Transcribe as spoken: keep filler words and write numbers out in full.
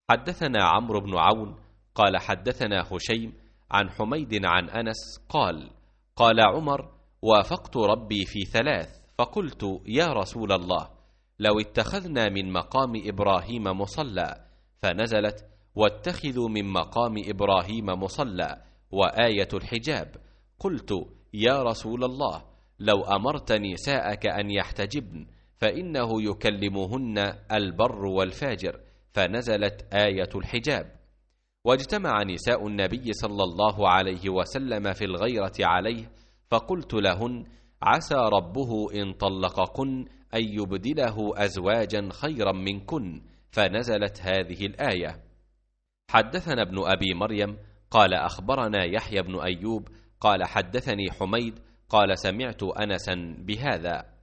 حدثنا عمرو بن عون قال حدثنا هشيم عن حميد عن أنس قال قال عمر: وافقت ربي في ثلاث، فقلت: يا رسول الله، لو اتخذنا من مقام إبراهيم مصلى، فنزلت: واتخذوا من مقام إبراهيم مصلى وآية الحجاب. قلت: يا رسول الله، لو أمرت نساءك أن يحتجبن، فإنه يكلمهن البر والفاجر، فنزلت آية الحجاب. واجتمع نساء النبي صلى الله عليه وسلم في الغيرة عليه، فقلت لهن: عسى ربه إن طلقكن أن يبدله أزواجا خيرا منكن، فنزلت هذه الآية. حدثنا ابن أبي مريم قال أخبرنا يحيى بن أيوب قال حدثني حميد قال سمعت أنسا بهذا.